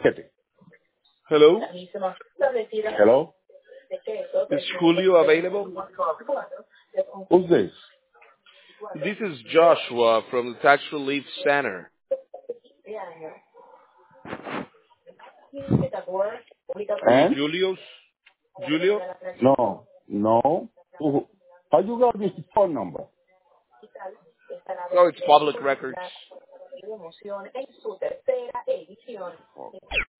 Hello? Hello? Is Julio available? Who's this? This is Joshua from the Tax Relief Center. And? Julio? No. How you got this phone number? No, it's public records.